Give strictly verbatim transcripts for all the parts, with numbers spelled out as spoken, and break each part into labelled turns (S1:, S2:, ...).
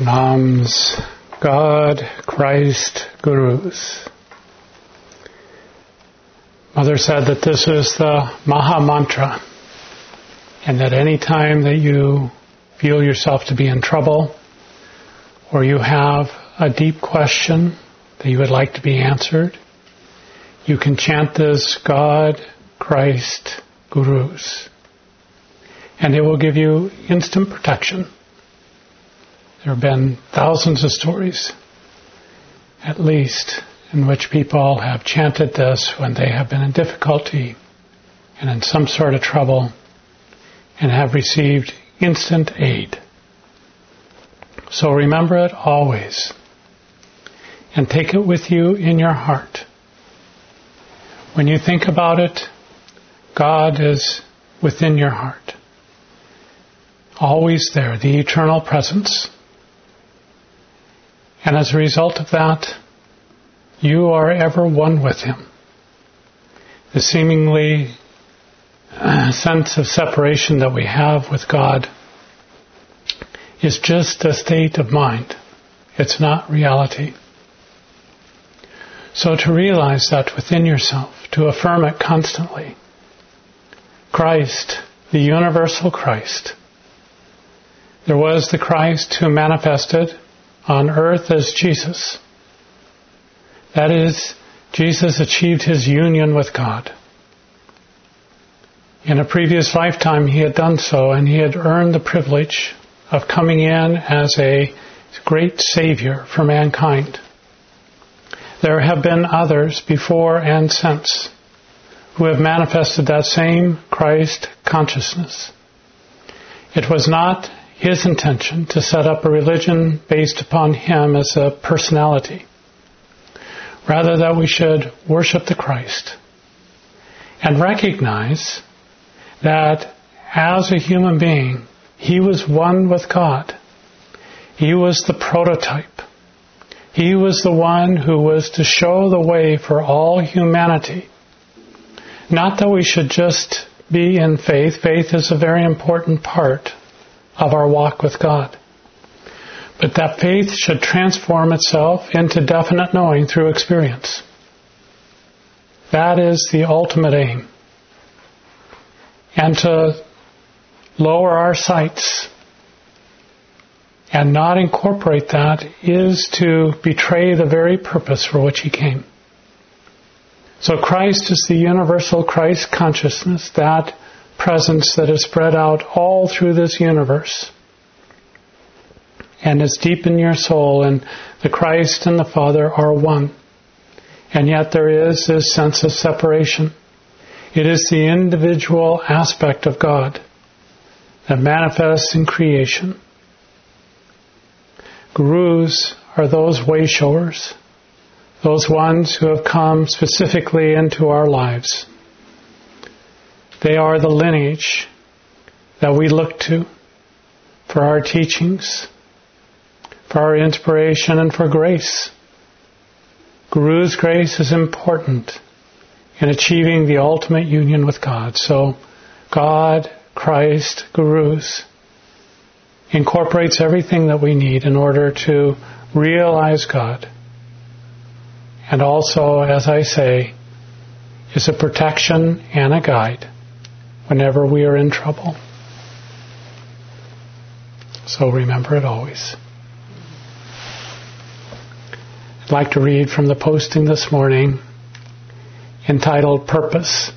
S1: Nams, God, Christ, Gurus. Mother said that this is the Maha Mantra, and that any time that you feel yourself to be in trouble, or you have a deep question that you would like to be answered, you can chant this God, Christ, Gurus, and it will give you instant protection. There have been thousands of stories, at least, in which people have chanted this when they have been in difficulty and in some sort of trouble and have received instant aid. So remember it always and take it with you in your heart. When you think about it, God is within your heart, always there, the eternal presence. And as a result of that, you are ever one with Him. The seemingly uh, sense of separation that we have with God is just a state of mind. It's not reality. So to realize that within yourself, to affirm it constantly, Christ, the universal Christ. There was the Christ who manifested on earth as Jesus. That is, Jesus achieved His union with God. In a previous lifetime He had done so, and He had earned the privilege of coming in as a great Savior for mankind. There have been others before and since who have manifested that same Christ consciousness. It was not His intention to set up a religion based upon Him as a personality. Rather, that we should worship the Christ and recognize that as a human being, He was one with God. He was the prototype. He was the one who was to show the way for all humanity. Not that we should just be in faith. Faith is a very important part of our walk with God. But that faith should transform itself into definite knowing through experience. That is the ultimate aim. And to lower our sights and not incorporate that is to betray the very purpose for which He came. So Christ is the universal Christ consciousness, that presence that is spread out all through this universe and is deep in your soul, and the Christ and the Father are one. And yet there is this sense of separation. It is the individual aspect of God that manifests in creation. Gurus are those way showers, those ones who have come specifically into our lives. They are the lineage that we look to for our teachings, for our inspiration, and for grace. Guru's grace is important in achieving the ultimate union with God. So God, Christ, Gurus incorporates everything that we need in order to realize God. And also, as I say, is a protection and a guide whenever we are in trouble. So remember it always. I'd like to read from the posting this morning entitled Purpose.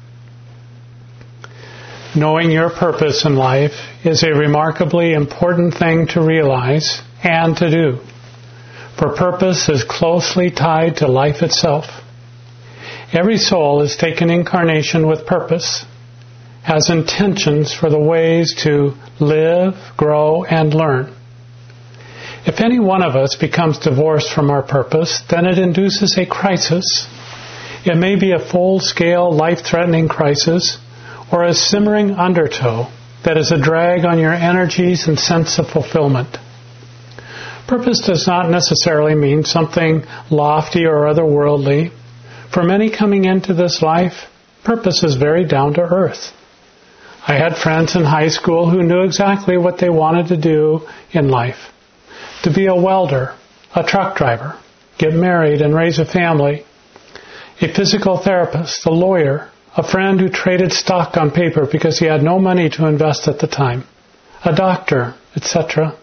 S1: Knowing your purpose in life is a remarkably important thing to realize and to do, for purpose is closely tied to life itself. Every soul is taken incarnation with purpose, has intentions for the ways to live, grow, and learn. If any one of us becomes divorced from our purpose, then it induces a crisis. It may be a full-scale, life-threatening crisis, or a simmering undertow that is a drag on your energies and sense of fulfillment. Purpose does not necessarily mean something lofty or otherworldly. For many coming into this life, purpose is very down to earth. I had friends in high school who knew exactly what they wanted to do in life. to be a welder, a truck driver, get married and raise a family, a physical therapist, a lawyer, a friend who traded stock on paper because he had no money to invest at the time, a doctor, et cetera.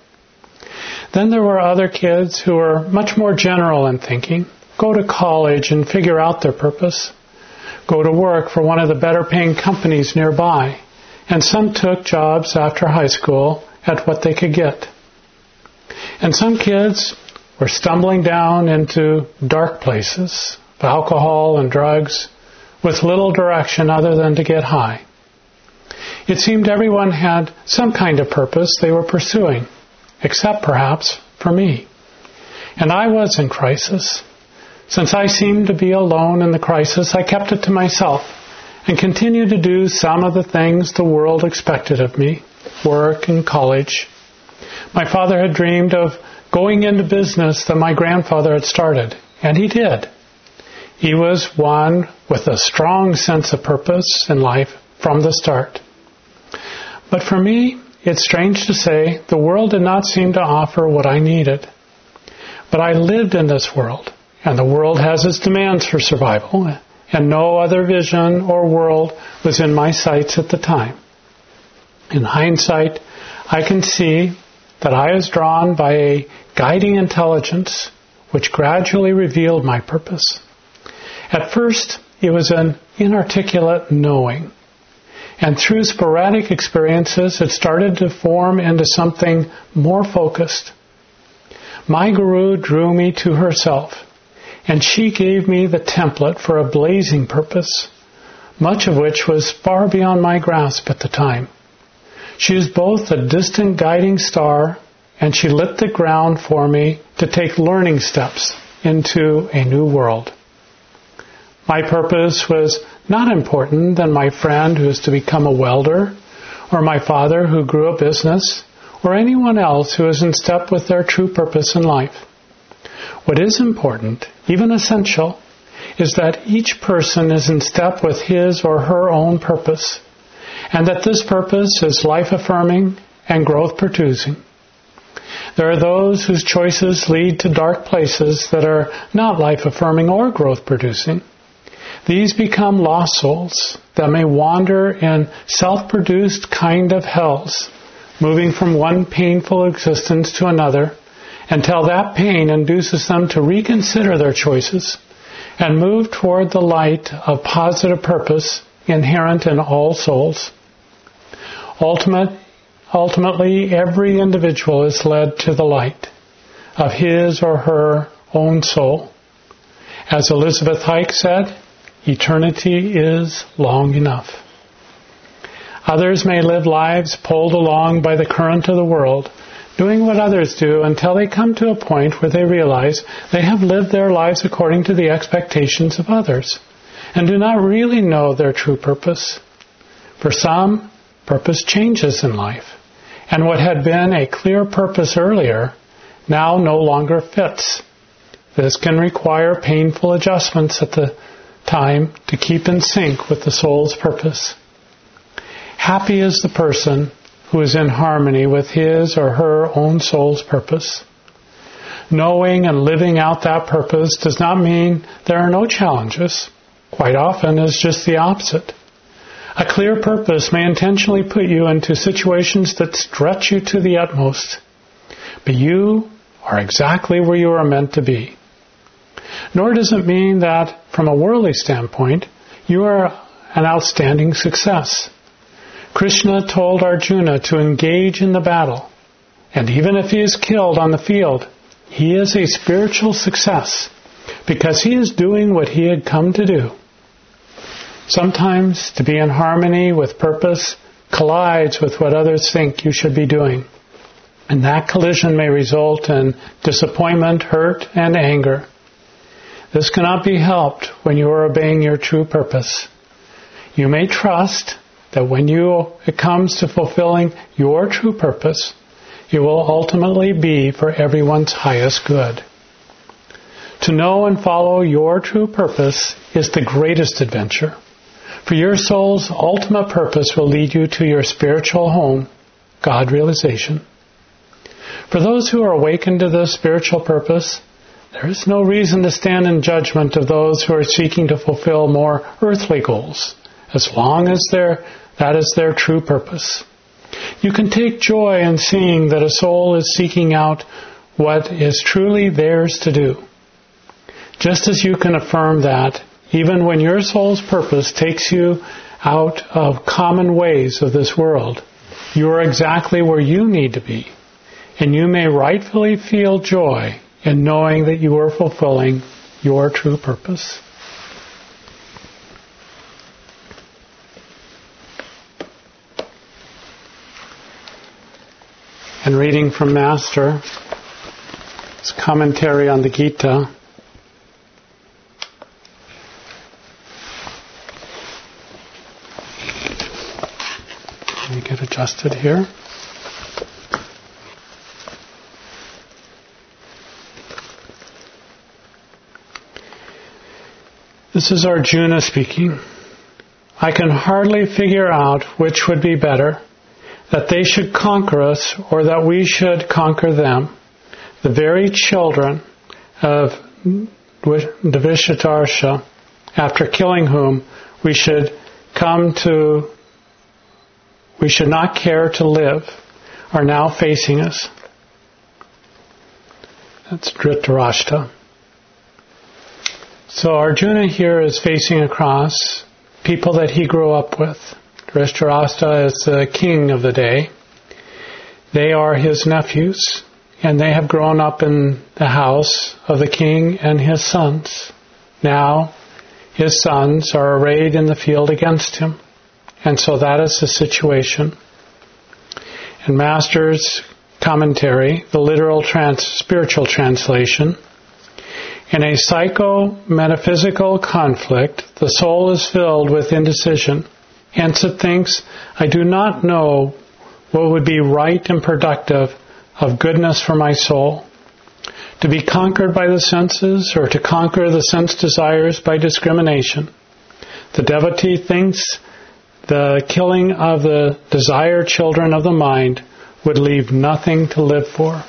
S1: Then there were other kids who were much more general in thinking, go to college and figure out their purpose, go to work for one of the better paying companies nearby, and some took jobs after high school at what they could get. And some kids were stumbling down into dark places of alcohol and drugs with little direction other than to get high. It seemed everyone had some kind of purpose they were pursuing, except perhaps for me. And I was in crisis. Since I seemed to be alone in the crisis, I kept it to myself and continued to do some of the things the world expected of me, work and college. My father had dreamed of going into business that my grandfather had started, and he did. He was one with a strong sense of purpose in life from the start. But for me, it's strange to say, the world did not seem to offer what I needed. But I lived in this world, and the world has its demands for survival, and no other vision or world was in my sights at the time. In hindsight, I can see that I was drawn by a guiding intelligence which gradually revealed my purpose. At first, it was an inarticulate knowing, and through sporadic experiences, it started to form into something more focused. My guru drew me to herself, and she gave me the template for a blazing purpose, much of which was far beyond my grasp at the time. She is both a distant guiding star, and she lit the ground for me to take learning steps into a new world. My purpose was not important than my friend who is to become a welder, or my father who grew a business, or anyone else who is in step with their true purpose in life. What is important, even essential, is that each person is in step with his or her own purpose, and that this purpose is life-affirming and growth-producing. There are those whose choices lead to dark places that are not life-affirming or growth-producing. These become lost souls that may wander in self-produced kind of hells, moving from one painful existence to another, until that pain induces them to reconsider their choices and move toward the light of positive purpose inherent in all souls. Ultimate, ultimately, every individual is led to the light of his or her own soul. As Elizabeth Hike said, eternity is long enough. Others may live lives pulled along by the current of the world, doing what others do until they come to a point where they realize they have lived their lives according to the expectations of others and do not really know their true purpose. For some, purpose changes in life, and what had been a clear purpose earlier now no longer fits. This can require painful adjustments at the time to keep in sync with the soul's purpose. Happy is the person who is in harmony with his or her own soul's purpose. Knowing and living out that purpose does not mean there are no challenges. Quite often it's just the opposite. A clear purpose may intentionally put you into situations that stretch you to the utmost, but you are exactly where you are meant to be. Nor does it mean that, from a worldly standpoint, you are an outstanding success. Krishna told Arjuna to engage in the battle, and even if he is killed on the field, he is a spiritual success because he is doing what he had come to do. Sometimes, to be in harmony with purpose collides with what others think you should be doing, and that collision may result in disappointment, hurt, and anger. This cannot be helped when you are obeying your true purpose. You may trust that when you, it comes to fulfilling your true purpose, it will ultimately be for everyone's highest good. To know and follow your true purpose is the greatest adventure, for your soul's ultimate purpose will lead you to your spiritual home, God realization. For those who are awakened to this spiritual purpose, there is no reason to stand in judgment of those who are seeking to fulfill more earthly goals, as long as that is their true purpose. You can take joy in seeing that a soul is seeking out what is truly theirs to do. Just as you can affirm that, even when your soul's purpose takes you out of common ways of this world, you are exactly where you need to be, and you may rightfully feel joy in knowing that you are fulfilling your true purpose. And reading from Master, his commentary on the Gita. Let me get adjusted here. This is Arjuna speaking. I can hardly figure out which would be better, that they should conquer us or that we should conquer them, the very children of Dvishatarsha, after killing whom we should come to, we should not care to live, are now facing us. That's Dhritarashtra. So Arjuna here is facing across people that he grew up with. Dhritarashtra is the king of the day. They are his nephews, and they have grown up in the house of the king and his sons. Now, his sons are arrayed in the field against him. And so that is the situation. In Master's commentary, the literal trans- spiritual translation, in a psycho-metaphysical conflict, the soul is filled with indecision. Hence it thinks, I do not know what would be right and productive of goodness for my soul. To be conquered by the senses or to conquer the sense desires by discrimination. The devotee thinks the killing of the desired children of the mind would leave nothing to live for.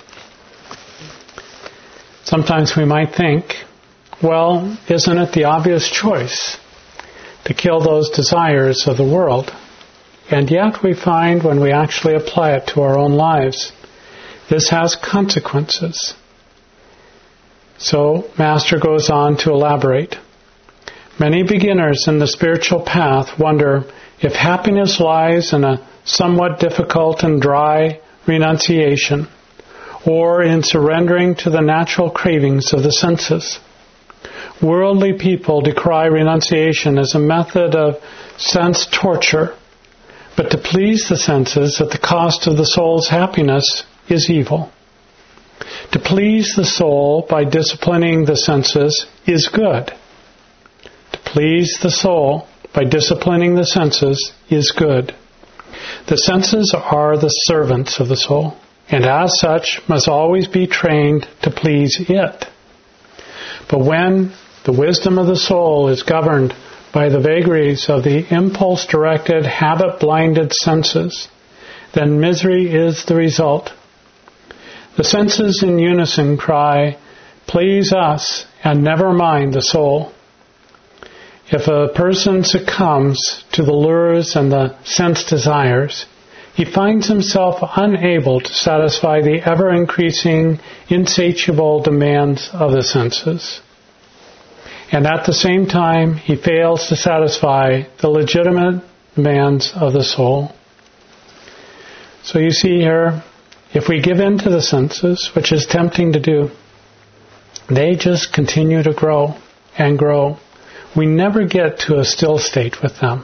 S1: Sometimes we might think, well, isn't it the obvious choice to kill those desires of the world? And yet we find when we actually apply it to our own lives, this has consequences. So Master goes on to elaborate. Many beginners in the spiritual path wonder if happiness lies in a somewhat difficult and dry renunciation, or in surrendering to the natural cravings of the senses. Worldly people decry renunciation as a method of sense torture, but to please the senses at the cost of the soul's happiness is evil. To please the soul by disciplining the senses is good. To please the soul by disciplining the senses is good. The senses are the servants of the soul, and as such must always be trained to please it. But when the wisdom of the soul is governed by the vagaries of the impulse-directed, habit-blinded senses, then misery is the result. The senses in unison cry, please us and never mind the soul. If a person succumbs to the lures and the sense desires, he finds himself unable to satisfy the ever-increasing, insatiable demands of the senses. And at the same time, he fails to satisfy the legitimate demands of the soul. So you see here, if we give in to the senses, which is tempting to do, they just continue to grow and grow. We never get to a still state with them.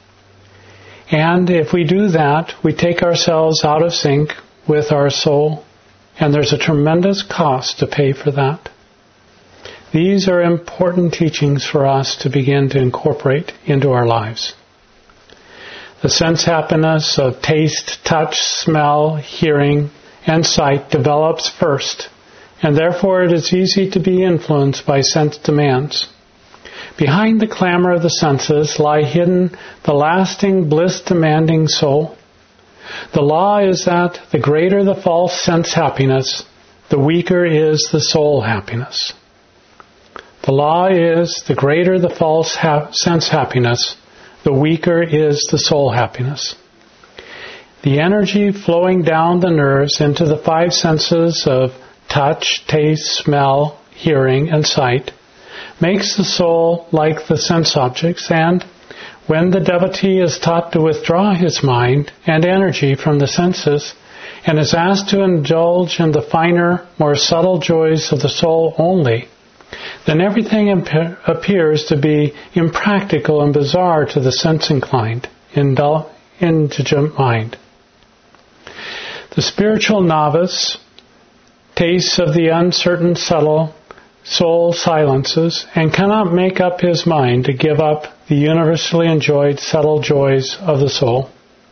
S1: And if we do that, we take ourselves out of sync with our soul, and there's a tremendous cost to pay for that. These are important teachings for us to begin to incorporate into our lives. The sense happiness of taste, touch, smell, hearing, and sight develops first, and therefore it is easy to be influenced by sense demands. Behind the clamor of the senses lie hidden the lasting bliss-demanding soul. The law is that the greater the false sense happiness, the weaker is the soul happiness. The law is the greater the false ha- sense happiness, the weaker is the soul happiness. The energy flowing down the nerves into the five senses of touch, taste, smell, hearing, and sight makes the soul like the sense objects, and when the devotee is taught to withdraw his mind and energy from the senses and is asked to indulge in the finer, more subtle joys of the soul only, then everything imp- appears to be impractical and bizarre to the sense-inclined, indul- indigent mind. The spiritual novice tastes of the uncertain, subtle soul silences and cannot make up his mind to give up the universally enjoyed subtle joys of the soul.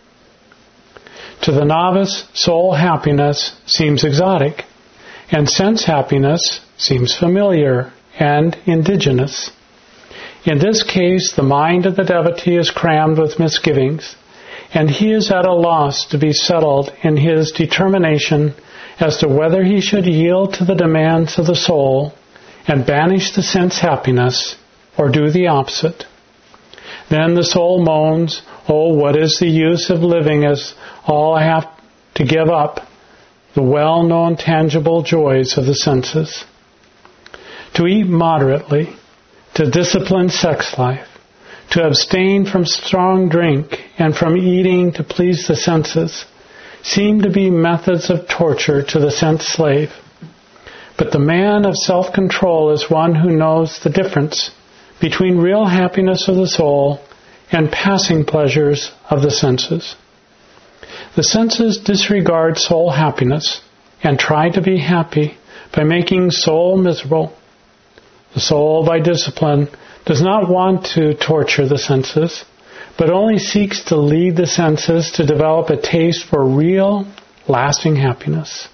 S1: To the novice, soul happiness seems exotic, and sense happiness seems familiar and indigenous. In this case, the mind of the devotee is crammed with misgivings, and he is at a loss to be settled in his determination as to whether he should yield to the demands of the soul and banish the sense happiness, or do the opposite. Then the soul moans, "Oh, what is the use of living as all I have to give up the well-known tangible joys of the senses?" To eat moderately, to discipline sex life, to abstain from strong drink and from eating to please the senses seem to be methods of torture to the sense slave. But the man of self-control is one who knows the difference between real happiness of the soul and passing pleasures of the senses. The senses disregard soul happiness and try to be happy by making soul miserable. The soul, by discipline, does not want to torture the senses, but only seeks to lead the senses to develop a taste for real, lasting happiness.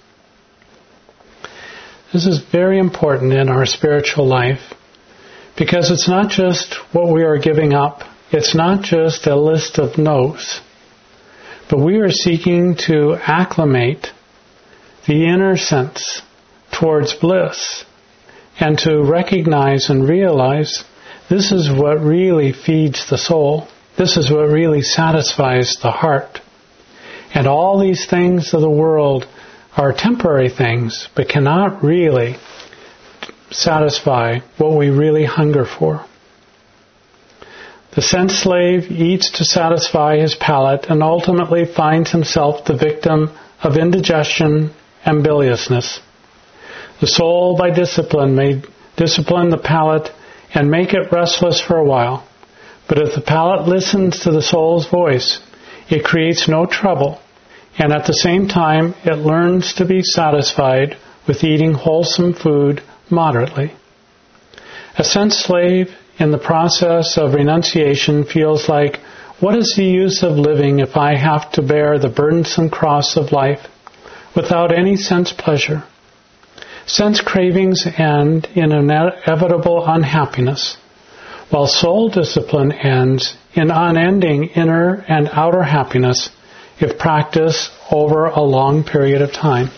S1: This is very important in our spiritual life, because it's not just what we are giving up. It's not just a list of no's, but we are seeking to acclimate the inner sense towards bliss and to recognize and realize this is what really feeds the soul. This is what really satisfies the heart. And all these things of the world are temporary things, but cannot really satisfy what we really hunger for. The sense slave eats to satisfy his palate and ultimately finds himself the victim of indigestion and biliousness. The soul, by discipline, may discipline the palate and make it restless for a while. But if the palate listens to the soul's voice, it creates no trouble, and at the same time it learns to be satisfied with eating wholesome food moderately. A sense slave in the process of renunciation feels like, what is the use of living if I have to bear the burdensome cross of life without any sense pleasure? Sense cravings end in inevitable unhappiness, while soul discipline ends in unending inner and outer happiness if practiced over a long period of time.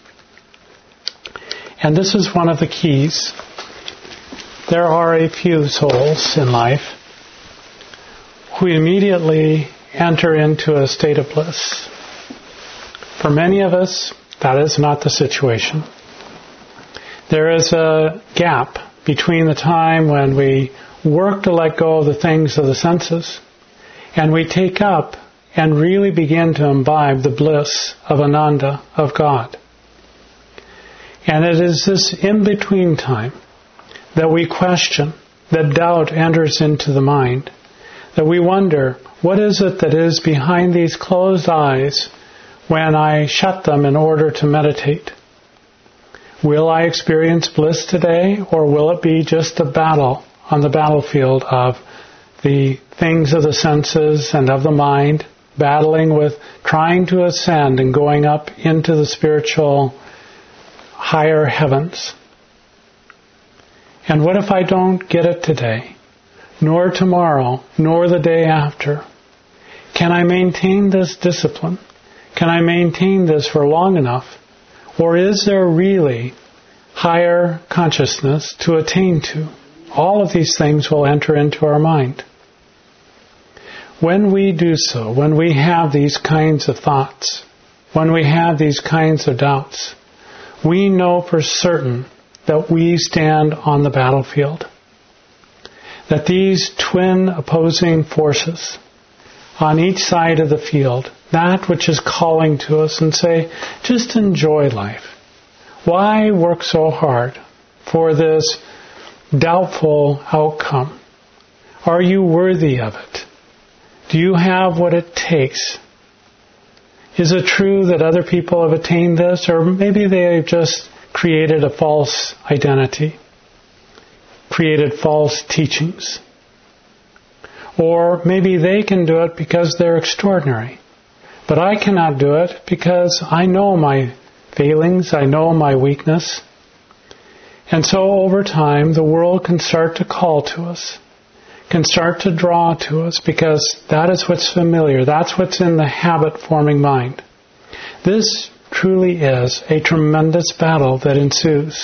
S1: And this is one of the keys. There are a few souls in life who immediately enter into a state of bliss. For many of us, that is not the situation. There is a gap between the time when we work to let go of the things of the senses and we take up and really begin to imbibe the bliss of Ananda, of God. And it is this in-between time that we question, that doubt enters into the mind, that we wonder, what is it that is behind these closed eyes when I shut them in order to meditate? Will I experience bliss today, or will it be just a battle on the battlefield of the things of the senses and of the mind, battling with trying to ascend and going up into the spiritual higher heavens? And what if I don't get it today, nor tomorrow, nor the day after? Can I maintain this discipline? Can I maintain this for long enough? Or is there really higher consciousness to attain to? All of these things will enter into our mind. When we do so, when we have these kinds of thoughts, when we have these kinds of doubts, we know for certain that we stand on the battlefield. That these twin opposing forces on each side of the field, that which is calling to us and say, just enjoy life. Why work so hard for this doubtful outcome? Are you worthy of it? Do you have what it takes? Is it true that other people have attained this, or maybe they've just created a false identity, created false teachings? Or maybe they can do it because they're extraordinary, but I cannot do it because I know my failings, I know my weakness. And so over time, the world can start to call to us, can start to draw to us, because that is what's familiar. That's what's in the habit-forming mind. This truly is a tremendous battle that ensues.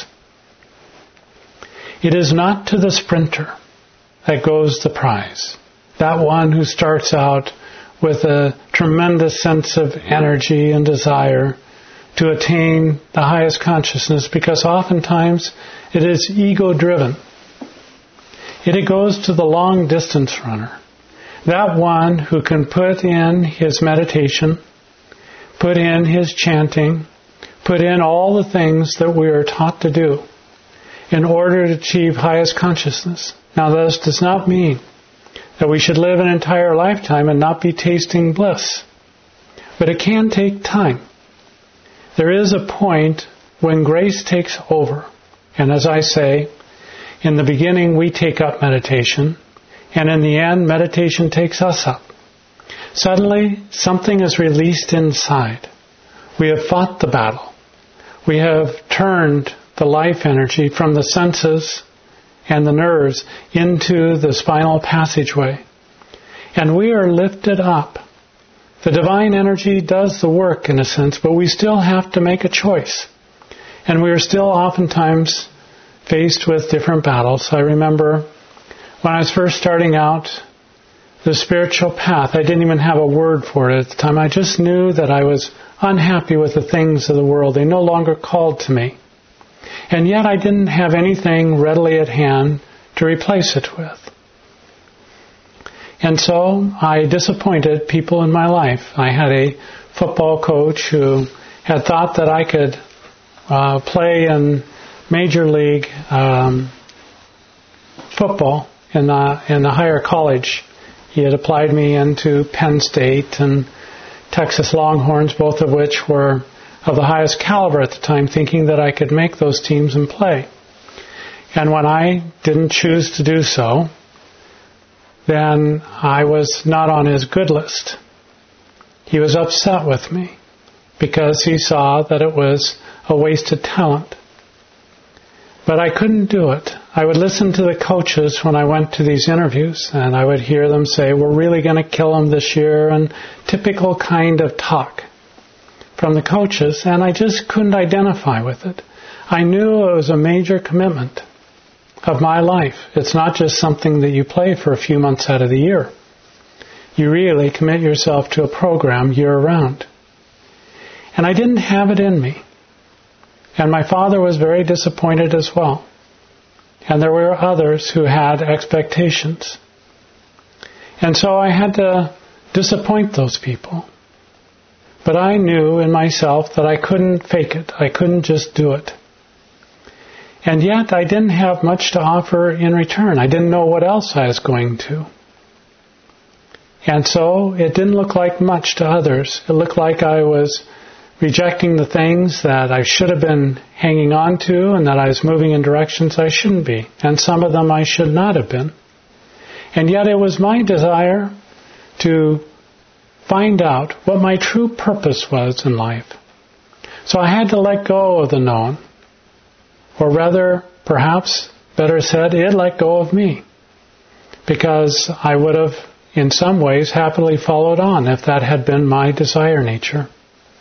S1: It is not to the sprinter that goes the prize, that one who starts out with a tremendous sense of energy and desire to attain the highest consciousness, because oftentimes it is ego-driven. It goes to the long-distance runner, that one who can put in his meditation, put in his chanting, put in all the things that we are taught to do in order to achieve highest consciousness. Now, this does not mean that we should live an entire lifetime and not be tasting bliss, but it can take time. There is a point when grace takes over, and as I say, in the beginning, we take up meditation, and in the end, meditation takes us up. Suddenly, something is released inside. We have fought the battle. We have turned the life energy from the senses and the nerves into the spinal passageway. And we are lifted up. The divine energy does the work, in a sense, but we still have to make a choice. And we are still oftentimes faced with different battles. I remember when I was first starting out the spiritual path, I didn't even have a word for it at the time. I just knew that I was unhappy with the things of the world. They no longer called to me. And yet I didn't have anything readily at hand to replace it with. And so I disappointed people in my life. I had a football coach who had thought that I could uh, play in Major League um, football in the, in the higher college. He had applied me into Penn State and Texas Longhorns, both of which were of the highest caliber at the time, thinking that I could make those teams and play. And when I didn't choose to do so, then I was not on his good list. He was upset with me because he saw that it was a wasted talent. But I couldn't do it. I would listen to the coaches when I went to these interviews, and I would hear them say, we're really going to kill him this year, and typical kind of talk from the coaches, and I just couldn't identify with it. I knew it was a major commitment of my life. It's not just something that you play for a few months out of the year. You really commit yourself to a program year-round. And I didn't have it in me. And my father was very disappointed as well. And there were others who had expectations. And so I had to disappoint those people. But I knew in myself that I couldn't fake it. I couldn't just do it. And yet I didn't have much to offer in return. I didn't know what else I was going to. And so it didn't look like much to others. It looked like I was rejecting the things that I should have been hanging on to, and that I was moving in directions I shouldn't be. And some of them I should not have been. And yet it was my desire to find out what my true purpose was in life. So I had to let go of the known. Or rather, perhaps, better said, it let go of me. Because I would have, in some ways, happily followed on if that had been my desire nature.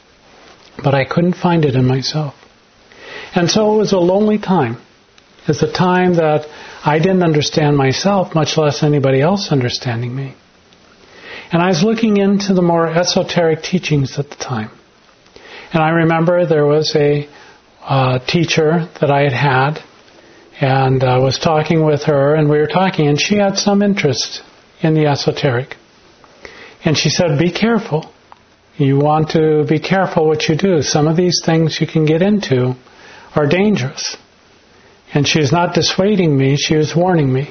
S1: but I couldn't find it in myself. And so it was a lonely time. It's a time that I didn't understand myself, much less anybody else understanding me. And I was looking into the more esoteric teachings at the time. And I remember there was a uh, teacher that I had had, and I was talking with her, and we were talking, and she had some interest in the esoteric. And she said, be careful. You want to be careful what you do. Some of these things you can get into are dangerous. And she was not dissuading me, she was warning me.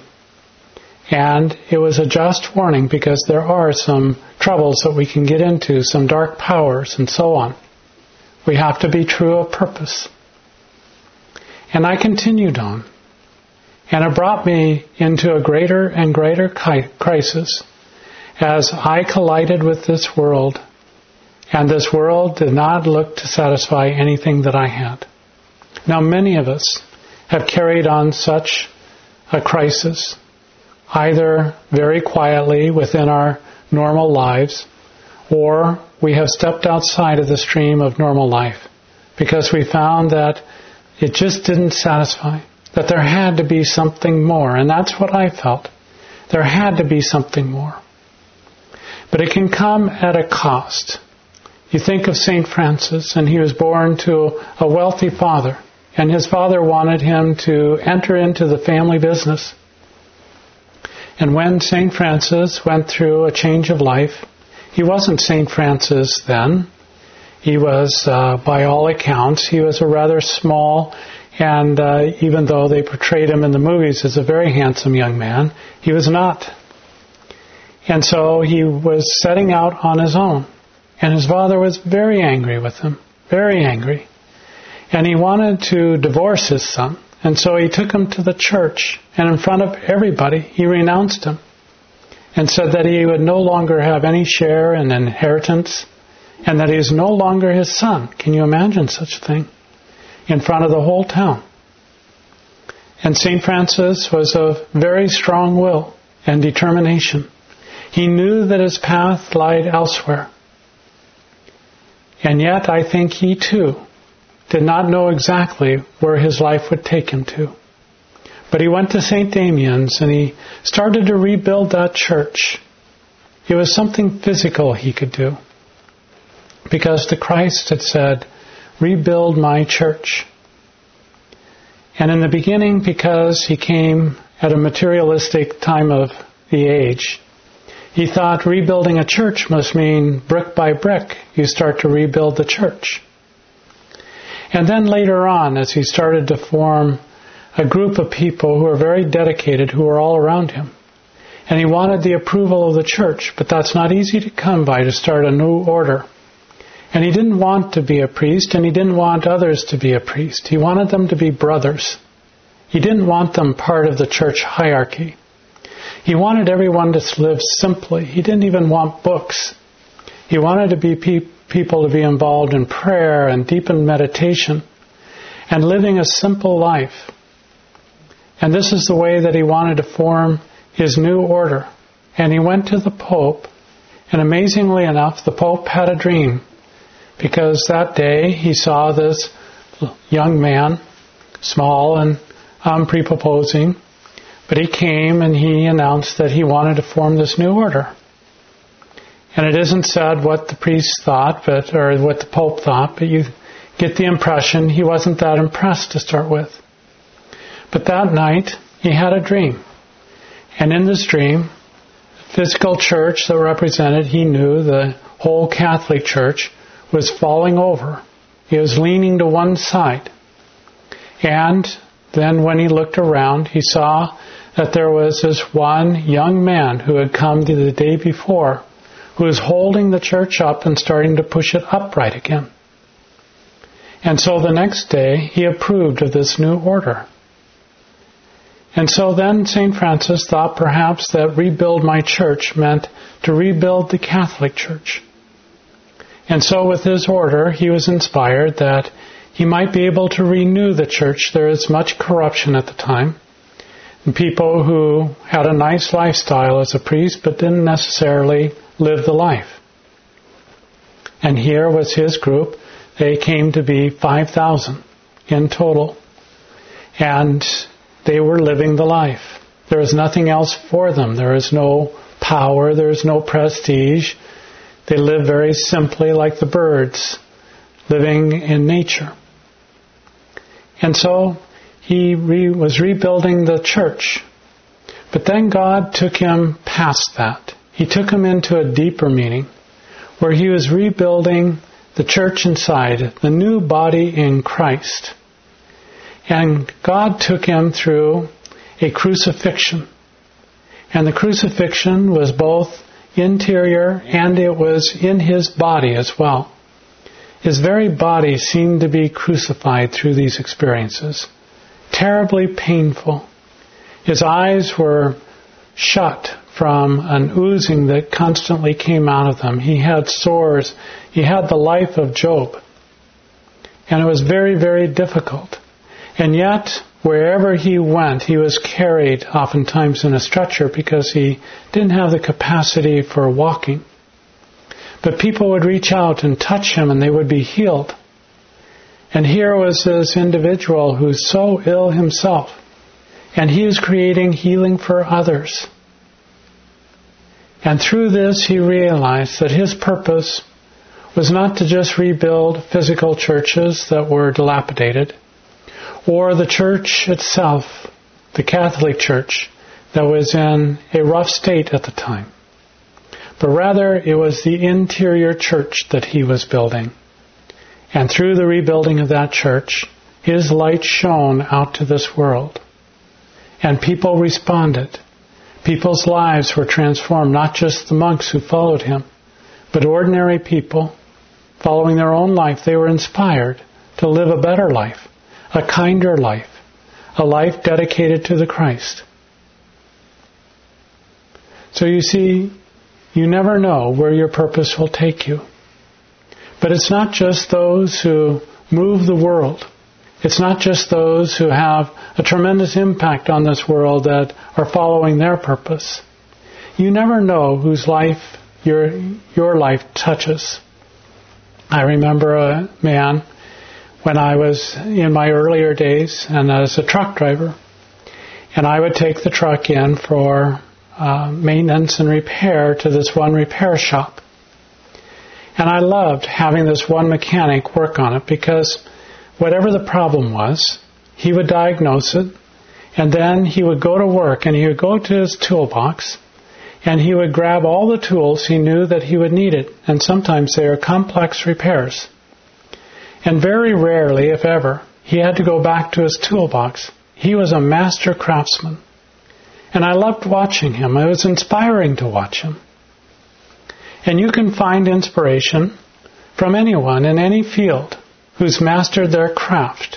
S1: And it was a just warning because there are some troubles that we can get into, some dark powers and so on. We have to be true of purpose. And I continued on. And it brought me into a greater and greater crisis as I collided with this world. And this world did not look to satisfy anything that I had. Now, many of us have carried on such a crisis, either very quietly within our normal lives, or we have stepped outside of the stream of normal life because we found that it just didn't satisfy, that there had to be something more, and that's what I felt. There had to be something more. But it can come at a cost. You think of Saint Francis, and he was born to a wealthy father, and his father wanted him to enter into the family business. And when Saint Francis went through a change of life, he wasn't Saint Francis then. He was, uh, by all accounts, he was a rather small, and uh, even though they portrayed him in the movies as a very handsome young man, he was not. And so he was setting out on his own. And his father was very angry with him, very angry. And he wanted to divorce his son. And so he took him to the church, and in front of everybody, he renounced him and said that he would no longer have any share in inheritance and that he is no longer his son. Can you imagine such a thing? In front of the whole town. And Saint Francis was of very strong will and determination. He knew that his path lied elsewhere. And yet I think he too did not know exactly where his life would take him to. But he went to Saint Damian's and he started to rebuild that church. It was something physical he could do. Because the Christ had said, rebuild my church. And in the beginning, because he came at a materialistic time of the age, he thought rebuilding a church must mean brick by brick, you start to rebuild the church. And then later on, as he started to form a group of people who were very dedicated, who were all around him, and he wanted the approval of the church, but that's not easy to come by to start a new order. And he didn't want to be a priest, and he didn't want others to be a priest. He wanted them to be brothers. He didn't want them part of the church hierarchy. He wanted everyone to live simply. He didn't even want books. He wanted to be pe- people to be involved in prayer and deepened meditation and living a simple life. And this is the way that he wanted to form his new order. And he went to the Pope, and amazingly enough, the Pope had a dream. Because that day he saw this young man, small and unprepossessing, but he came and he announced that he wanted to form this new order. And it isn't said what the priest thought, but or what the Pope thought, but you get the impression he wasn't that impressed to start with. But that night he had a dream. And in this dream, the physical church that represented, he knew, the whole Catholic Church, was falling over. He was leaning to one side. And then when he looked around, he saw that there was this one young man who had come the day before, who was holding the church up and starting to push it upright again. And so the next day, he approved of this new order. And so then Saint Francis thought perhaps that rebuild my church meant to rebuild the Catholic Church. And so with his order, he was inspired that he might be able to renew the church. There is much corruption at the time. And people who had a nice lifestyle as a priest, but didn't necessarily live the life. And here was his group they came to be five thousand in total. And they were living the life. There was nothing else for them. There is no power. There is no prestige. They lived very simply like the birds, living in nature. And so he re- was rebuilding the church. But then God took him past that. He took him into a deeper meaning, where he was rebuilding the church inside, the new body in Christ. And God took him through a crucifixion. And the crucifixion was both interior and it was in his body as well. His very body seemed to be crucified through these experiences. Terribly painful. His eyes were shut from an oozing that constantly came out of them. He had sores. He had the life of Job. And it was very, very difficult. And yet, wherever he went, he was carried oftentimes in a stretcher because he didn't have the capacity for walking. But people would reach out and touch him and they would be healed. And here was this individual who's so ill himself. And he is creating healing for others. And through this he realized that his purpose was not to just rebuild physical churches that were dilapidated, or the church itself, the Catholic Church, that was in a rough state at the time. But rather, it was the interior church that he was building. And through the rebuilding of that church, his light shone out to this world. And people responded. People's lives were transformed, not just the monks who followed him, but ordinary people following their own life. They were inspired to live a better life, a kinder life, a life dedicated to the Christ. So you see, you never know where your purpose will take you. But it's not just those who move the world. It's not just those who have a tremendous impact on this world that are following their purpose. You never know whose life your, your life touches. I remember a man when I was in my earlier days and as a truck driver, and I would take the truck in for uh, maintenance and repair to this one repair shop. And I loved having this one mechanic work on it because whatever the problem was, he would diagnose it, and then he would go to work and he would go to his toolbox and he would grab all the tools he knew that he would need it. And sometimes they are complex repairs. And very rarely, if ever, he had to go back to his toolbox. He was a master craftsman. And I loved watching him. It was inspiring to watch him. And you can find inspiration from anyone in any field who's mastered their craft.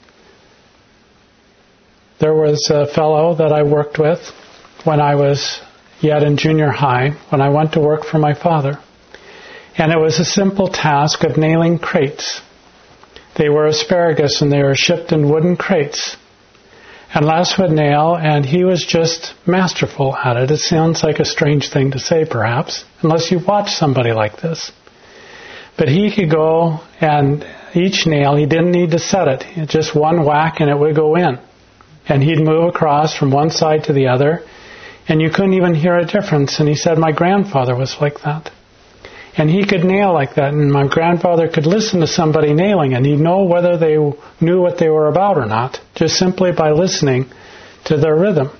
S1: There was a fellow that I worked with when I was yet in junior high, when I went to work for my father. And it was a simple task of nailing crates. They were asparagus and they were shipped in wooden crates. And Les would nail, and he was just masterful at it. It sounds like a strange thing to say, perhaps, unless you watch somebody like this. But he could go, and each nail, he didn't need to set it. Just one whack and it would go in. And he'd move across from one side to the other, and you couldn't even hear a difference. And he said, my grandfather was like that. And he could nail like that, and my grandfather could listen to somebody nailing, and he'd know whether they knew what they were about or not, just simply by listening to their rhythm.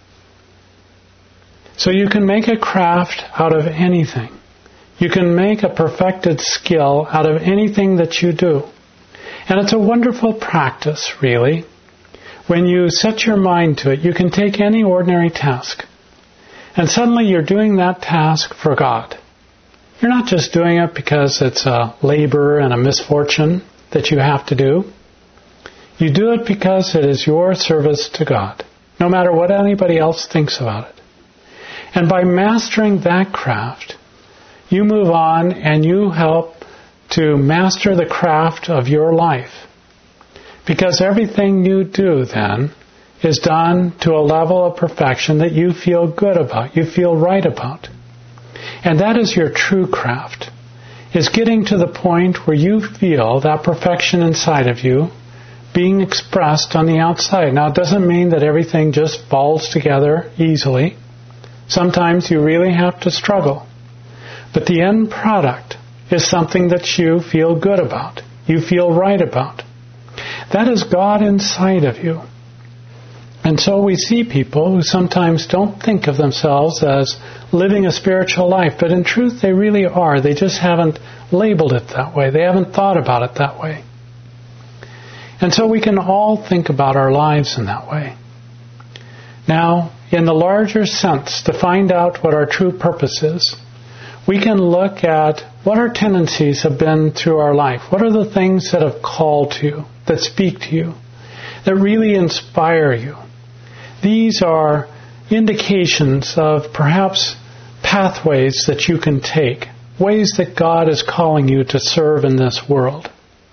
S1: So you can make a craft out of anything. You can make a perfected skill out of anything that you do. And it's a wonderful practice, really. When you set your mind to it, you can take any ordinary task, and suddenly you're doing that task for God. You're not just doing it because it's a labor and a misfortune that you have to do. You do it because it is your service to God, no matter what anybody else thinks about it. And by mastering that craft, you move on and you help to master the craft of your life. Because everything you do then is done to a level of perfection that you feel good about, you feel right about. And that is your true craft. is getting to the point where you feel that perfection inside of you being expressed on the outside. Now, it doesn't mean that everything just falls together easily. Sometimes you really have to struggle. But the end product is something that you feel good about, you feel right about. That is God inside of you. And so we see people who sometimes don't think of themselves as living a spiritual life, but in truth they really are. They just haven't labeled it that way. They haven't thought about it that way. And so we can all think about our lives in that way. Now, in the larger sense, to find out what our true purpose is, we can look at what our tendencies have been through our life. What are the things that have called to you, that speak to you, that really inspire you? These are indications of perhaps pathways that you can take, ways that God is calling you to serve in this world.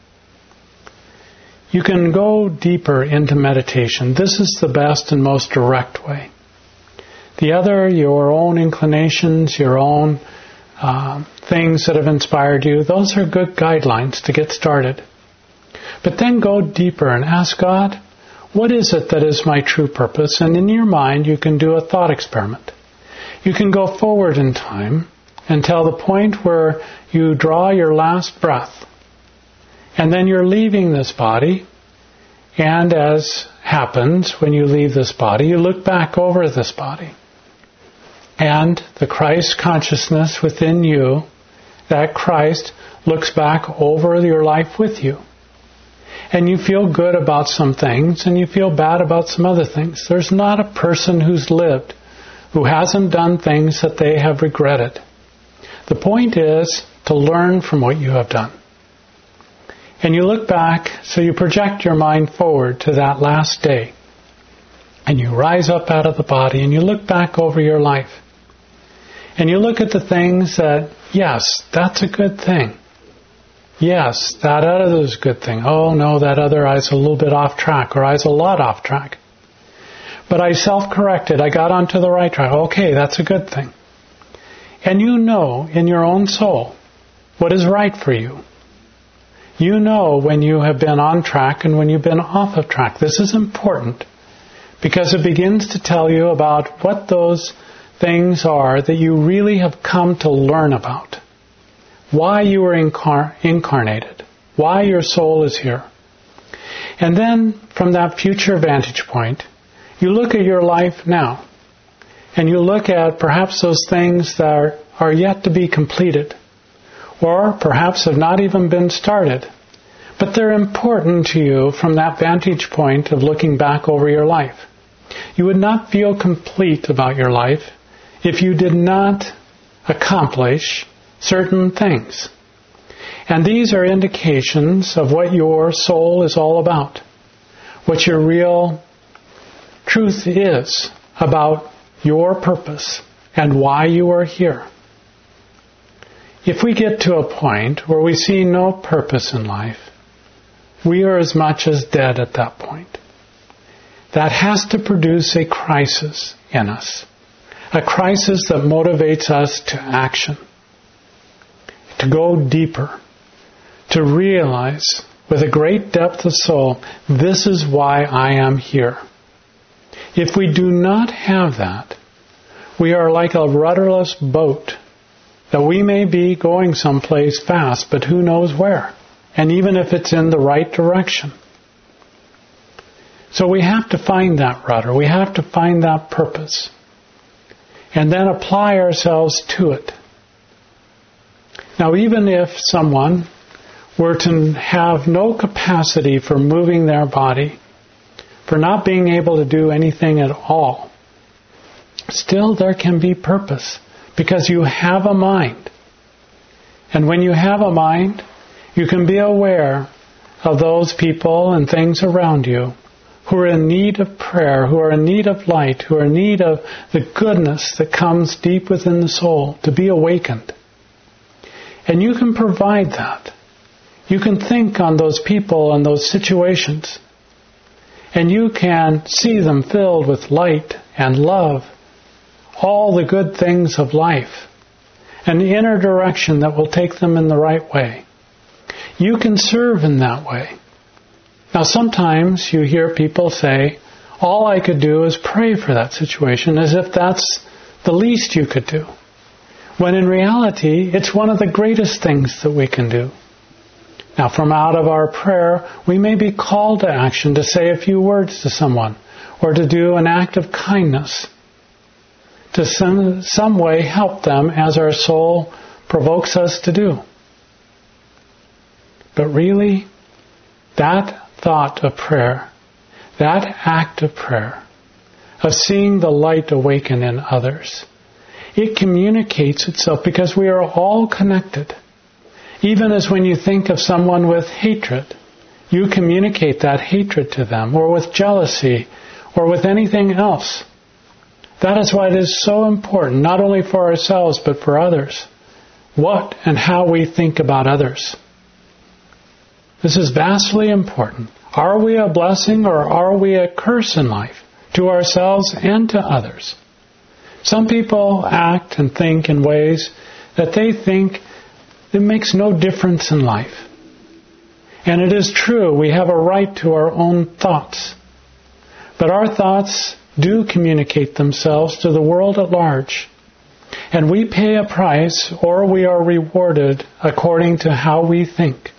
S1: You can go deeper into meditation. This is the best and most direct way. The other, your own inclinations, your own uh, things that have inspired you, those are good guidelines to get started. But then go deeper and ask God, what is it that is my true purpose? And in your mind, you can do a thought experiment. You can go forward in time until the point where you draw your last breath. And then you're leaving this body. And as happens when you leave this body, you look back over this body. And the Christ consciousness within you, that Christ, looks back over your life with you. And you feel good about some things, and you feel bad about some other things. There's not a person who's lived who hasn't done things that they have regretted. The point is to learn from what you have done. And you look back, so you project your mind forward to that last day. And you rise up out of the body, and you look back over your life. And you look at the things that, yes, that's a good thing. Yes, that other is a good thing. Oh, no, that other I was a little bit off track, or I was a lot off track. But I self-corrected. I got onto the right track. Okay, that's a good thing. And you know in your own soul what is right for you. You know when you have been on track and when you've been off of track. This is important because it begins to tell you about what those things are that you really have come to learn about. Why you were incar- incarnated. Why your soul is here. And then from that future vantage point, you look at your life now. And you look at perhaps those things that are, are yet to be completed. Or perhaps have not even been started. But they're important to you from that vantage point of looking back over your life. You would not feel complete about your life if you did not accomplish certain things. And these are indications of what your soul is all about. What your real truth is about your purpose and why you are here. If we get to a point where we see no purpose in life, we are as much as dead at that point. That has to produce a crisis in us. A crisis that motivates us to action. To go deeper. To realize with a great depth of soul, this is why I am here. If we do not have that, we are like a rudderless boat that we may be going someplace fast, but who knows where. And even if it's in the right direction. So we have to find that rudder. We have to find that purpose. And then apply ourselves to it. Now, even if someone were to have no capacity for moving their body, for not being able to do anything at all, still there can be purpose because you have a mind. And when you have a mind, you can be aware of those people and things around you who are in need of prayer, who are in need of light, who are in need of the goodness that comes deep within the soul to be awakened. And you can provide that. You can think on those people and those situations. And you can see them filled with light and love, all the good things of life. an inner direction that will take them in the right way. You can serve in that way. Now sometimes you hear people say, all I could do is pray for that situation, as if that's the least you could do. When in reality, it's one of the greatest things that we can do. Now from out of our prayer, we may be called to action to say a few words to someone, or to do an act of kindness, to some, some way help them as our soul provokes us to do. But really, that thought of prayer, that act of prayer, of seeing the light awaken in others, it communicates itself because we are all connected. Even as when you think of someone with hatred, you communicate that hatred to them, or with jealousy, or with anything else. That is why it is so important, not only for ourselves, but for others, what and how we think about others. This is vastly important. Are we a blessing or are we a curse in life, to ourselves and to others? Some people act and think in ways that they think it makes no difference in life. And it is true, we have a right to our own thoughts. But our thoughts do communicate themselves to the world at large. And we pay a price, or we are rewarded according to how we think.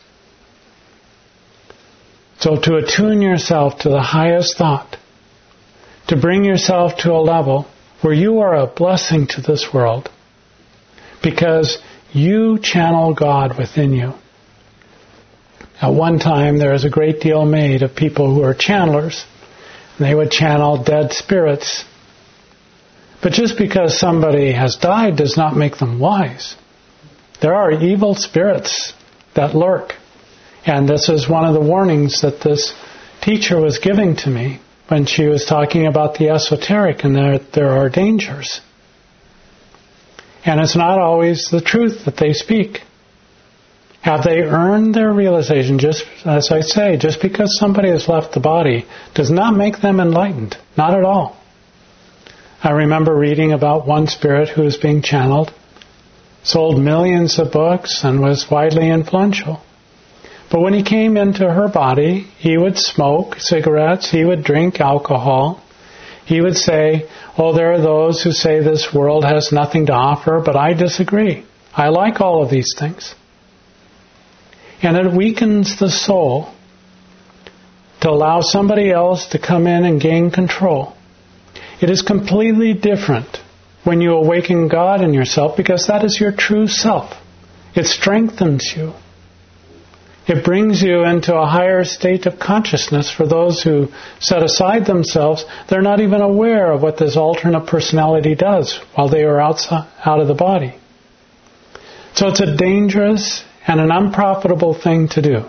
S1: So to attune yourself to the highest thought, to bring yourself to a level where you are a blessing to this world, because you channel God within you. At one time, there was a great deal made of people who are channelers, and they would channel dead spirits. But just because somebody has died does not make them wise. There are evil spirits that lurk. And this is one of the warnings that this teacher was giving to me when she was talking about the esoteric, and that there are dangers. And it's not always the truth that they speak. Have they earned their realization? Just as I say, just because somebody has left the body does not make them enlightened. Not at all. I remember reading about one spirit who was being channeled, sold millions of books, and was widely influential. But when he came into her body, he would smoke cigarettes, he would drink alcohol. He would say, oh, there are those who say this world has nothing to offer, but I disagree. I like all of these things. And it weakens the soul to allow somebody else to come in and gain control. It is completely different when you awaken God in yourself, because that is your true self. It strengthens you. It brings you into a higher state of consciousness. For those who set aside themselves, they're not even aware of what this alternate personality does while they are outside, out of the body. So it's a dangerous and an unprofitable thing to do.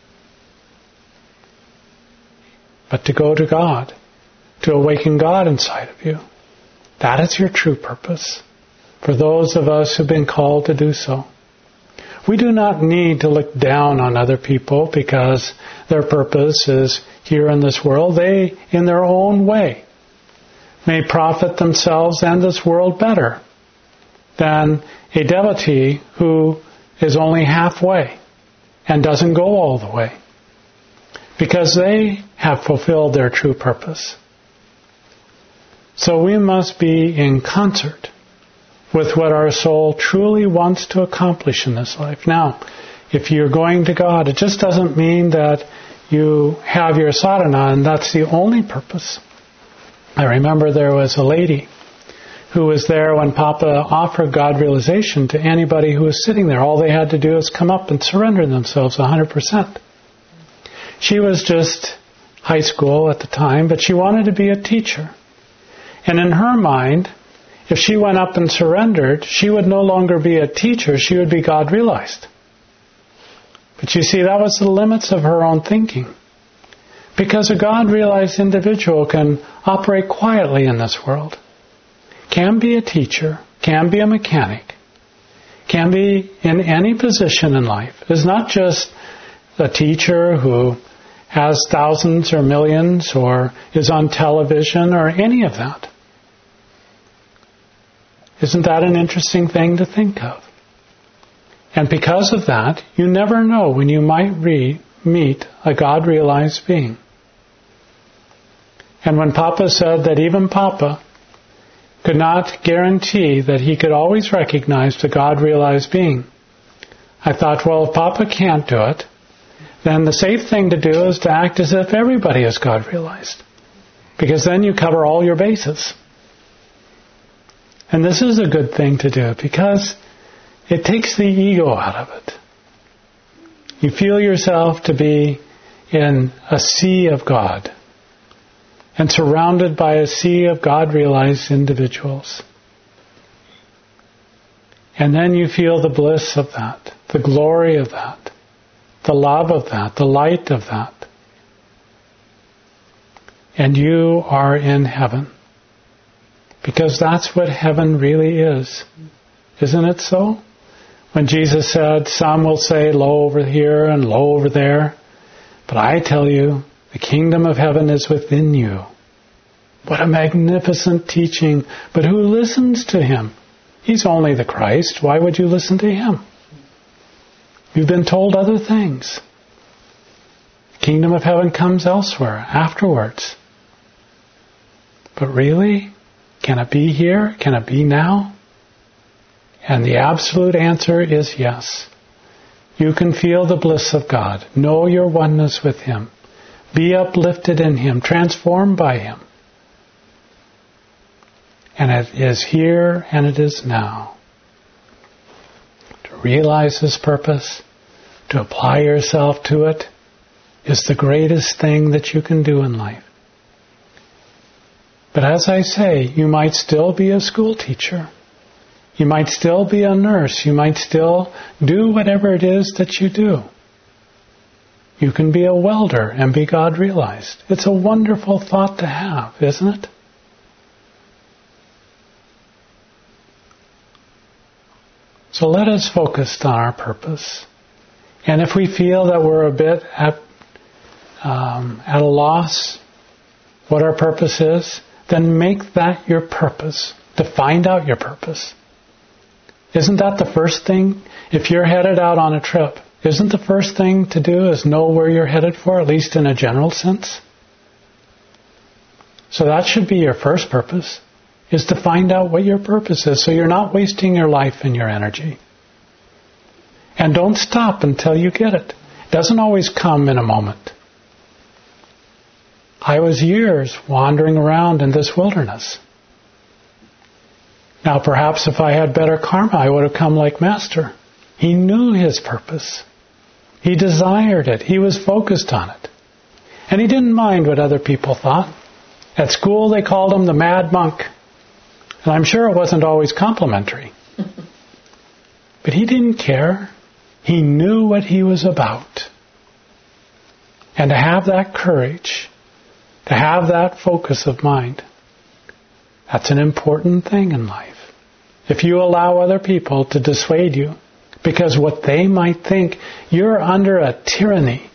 S1: But to go to God, to awaken God inside of you, that is your true purpose. For those of us who've been called to do so. We do not need to look down on other people because their purpose is here in this world. They, in their own way, may profit themselves and this world better than a devotee who is only halfway and doesn't go all the way, because they have fulfilled their true purpose. So we must be in concert with what our soul truly wants to accomplish in this life. Now, if you're going to God, it just doesn't mean that you have your sadhana and that's the only purpose. I remember there was a lady who was there when Papa offered God realization to anybody who was sitting there. All they had to do is come up and surrender themselves one hundred percent. She was just high school at the time, but she wanted to be a teacher. And in her mind, if she went up and surrendered, she would no longer be a teacher, she would be God realized. But you see, that was the limits of her own thinking. Because a God realized individual can operate quietly in this world, can be a teacher, can be a mechanic, can be in any position in life. It's not just a teacher who has thousands or millions or is on television or any of that. Isn't that an interesting thing to think of? And because of that, you never know when you might re- meet a God-realized being. And when Papa said that even Papa could not guarantee that he could always recognize the God-realized being, I thought, well, if Papa can't do it, then the safe thing to do is to act as if everybody is God-realized. Because then you cover all your bases. And this is a good thing to do because it takes the ego out of it. You feel yourself to be in a sea of God and surrounded by a sea of God-realized individuals. And then you feel the bliss of that, the glory of that, the love of that, the light of that. And you are in heaven. Because that's what heaven really is. Isn't it so? When Jesus said, some will say, lo over here and lo over there. But I tell you, the kingdom of heaven is within you. What a magnificent teaching. But who listens to him? He's only the Christ. Why would you listen to him? You've been told other things. Kingdom of heaven comes elsewhere, afterwards. But really? Can it be here? Can it be now? And the absolute answer is yes. You can feel the bliss of God. Know your oneness with him. Be uplifted in him. Transformed by him. And it is here and it is now. To realize this purpose, to apply yourself to it, is the greatest thing that you can do in life. But as I say, you might still be a school teacher. You might still be a nurse. You might still do whatever it is that you do. You can be a welder and be God-realized. It's a wonderful thought to have, isn't it? So let us focus on our purpose. And if we feel that we're a bit at, um, at a loss, what our purpose is, then make that your purpose, to find out your purpose. Isn't that the first thing? If you're headed out on a trip, isn't the first thing to do is know where you're headed for, at least in a general sense? So that should be your first purpose, is to find out what your purpose is, so you're not wasting your life and your energy. And don't stop until you get it. It doesn't always come in a moment. I was years wandering around in this wilderness. Now perhaps if I had better karma, I would have come like Master. He knew his purpose. He desired it. He was focused on it. And he didn't mind what other people thought. At school they called him the mad monk. And I'm sure it wasn't always complimentary. But he didn't care. He knew what he was about. And to have that courage, to have that focus of mind, that's an important thing in life. If you allow other people to dissuade you, because what they might think, you're under a tyranny.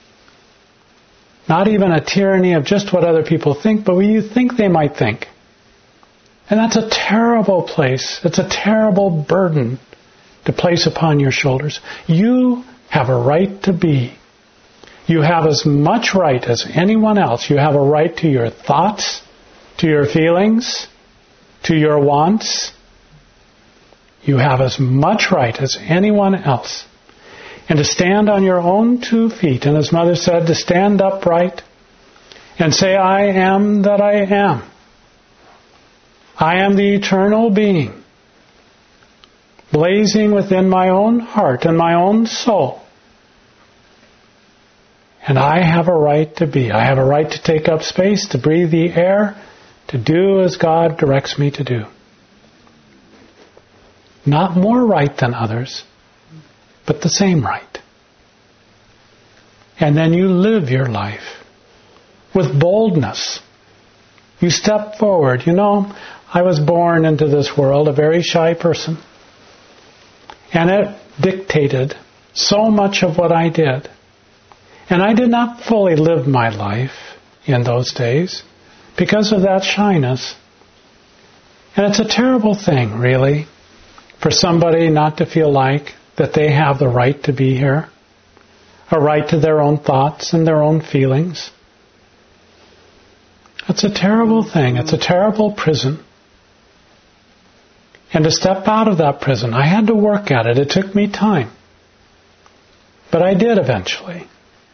S1: Not even a tyranny of just what other people think, but what you think they might think. And that's a terrible place. It's a terrible burden to place upon your shoulders. You have a right to be. You have as much right as anyone else. You have a right to your thoughts, to your feelings, to your wants. You have as much right as anyone else. And to stand on your own two feet, and as Mother said, to stand upright and say, I am that I am. I am the eternal being, blazing within my own heart and my own soul. And I have a right to be. I have a right to take up space, to breathe the air, to do as God directs me to do. Not more right than others, but the same right. And then you live your life with boldness. You step forward. You know, I was born into this world a very shy person. And it dictated so much of what I did. And I did not fully live my life in those days because of that shyness. And it's a terrible thing, really, for somebody not to feel like that they have the right to be here, a right to their own thoughts and their own feelings. It's a terrible thing. It's a terrible prison. And to step out of that prison, I had to work at it. It took me time. But I did eventually.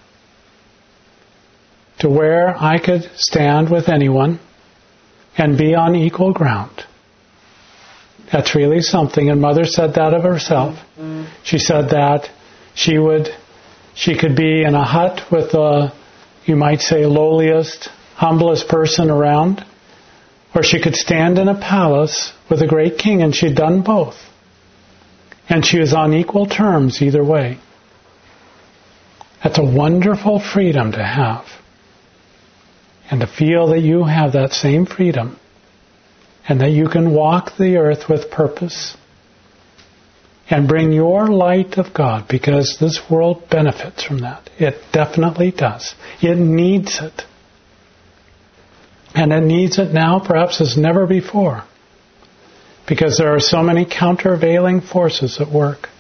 S1: To where I could stand with anyone and be on equal ground. That's really something. And Mother said that of herself. She said that she would, she could be in a hut with the, you might say, lowliest, humblest person around, or she could stand in a palace with a great king, and she'd done both. And she was on equal terms either way. That's a wonderful freedom to have. And to feel that you have that same freedom, and that you can walk the earth with purpose, and bring your light of God, because this world benefits from that. It definitely does. It needs it. And it needs it now perhaps as never before, because there are so many countervailing forces at work.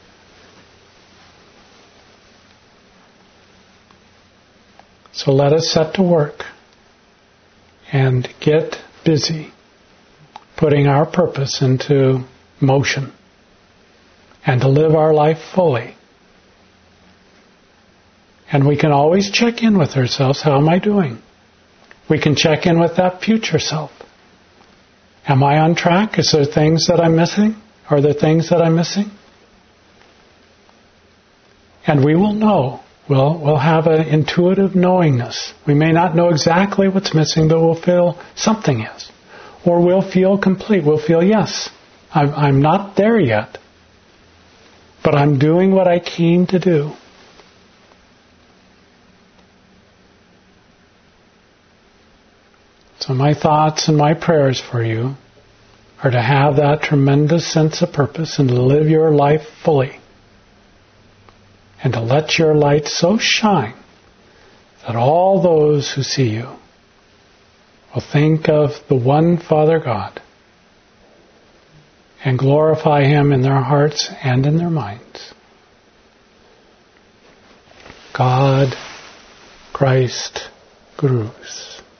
S1: So let us set to work and get busy putting our purpose into motion and to live our life fully. And we can always check in with ourselves. How am I doing? We can check in with that future self. Am I on track? Is there things that I'm missing? Are there things that I'm missing? And we will know. We'll, we'll have an intuitive knowingness. We may not know exactly what's missing, but we'll feel something is. Or we'll feel complete. We'll feel, yes, I'm, I'm not there yet, but I'm doing what I came to do. So my thoughts and my prayers for you are to have that tremendous sense of purpose and to live your life fully. And to let your light so shine that all those who see you will think of the one Father God and glorify Him in their hearts and in their minds. God, Christ, Gurus.